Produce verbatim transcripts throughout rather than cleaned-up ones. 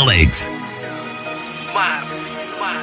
Alex. My, my,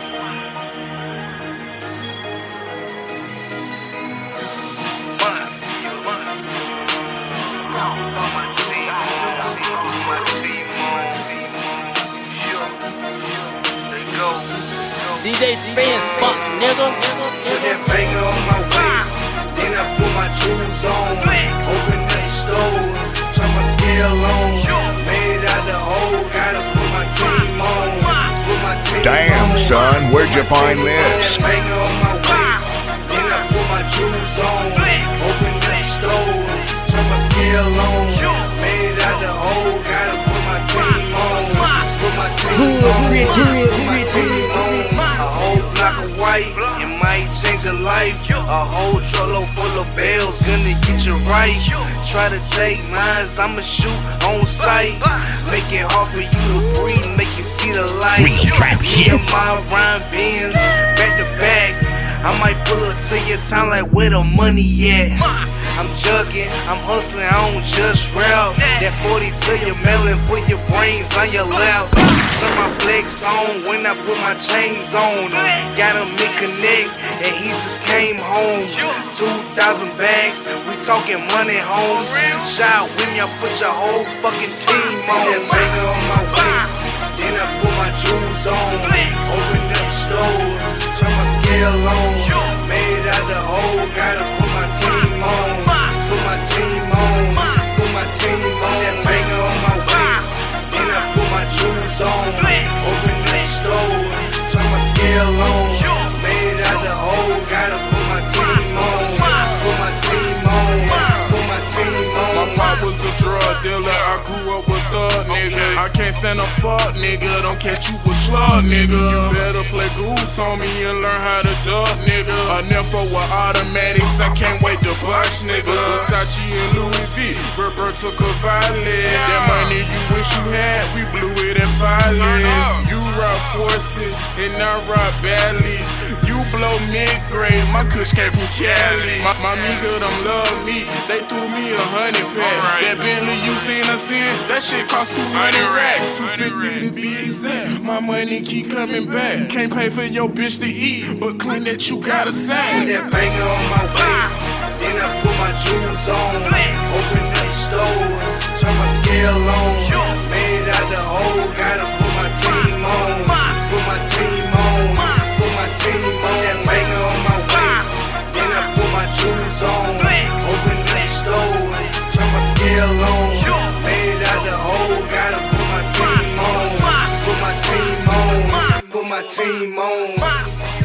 D J Spence, fuck nigga. Put that banger on my waist, then I put my jewels on. Open that stove, turn my scale on. Made out the hole, gotta put my team on. Put my team Damn, on. son, where'd you find Put this? that banger on my waist, then I put my jewels on. Open that stove, turn my scale on. Made out the hole, gotta put my team on. Put my team on. Put my team on. A whole block of white, it might change your life. A whole truckload full of bells, gonna get you right. Try to take mine, I'ma shoot on sight. Make it hard for you to breathe, make you see the light. Real trap shit. Me and my rhyme bins, back to back. I might pull up to your town like where the money at. I'm jugging, I'm hustling, I don't just rap. That forty to your melon, put your brains on your lap. Turn my flex on when I put my chains on. Got him in connect, and he just came home. Two thousand bags, we talking money homes. Shot with me, I put your whole fucking team on. That banger on my waist, then I put my jewels on. Open up the stove, turn my scale on. Made out the hole, gotta put my team on. Put my team on, put my team on. That banger on my waist, then I put my jewels on. Open that stove, turn my scale on. Made out the hole, gotta put my team on. Put my team on, put my team on. My pop was a drug dealer, I grew up with thug niggas. I can't stand a fuck nigga, don't catch you with slug nigga. You better play goose on me and learn how to duck nigga. A nympho with automatics, I can't wait to bust nigga. Versace and Louis V, Roberto Cavalli. That money you wish you had, we blew it in violence. You rock forces and I rock badly. You blow mid-grade, my kush came from Cali. My, my nigga them love me, they threw me a hundred pack. That Bentley you seen us in, that shit cost two hundred racks. two fifty to be exact, my money keep coming back. Can't pay for your bitch to eat, but clean that you got a sack. Put that banger on my waist, then I put my jewels on. Open that stove, turn my scale on. Made out the hole, gotta put my team on. Put my team on, put my team on. That banger on my waist, then I put my jewels on. Open that stove, turn my scale on. Made out the hole, gotta put my team on. Put my team on, put my team on.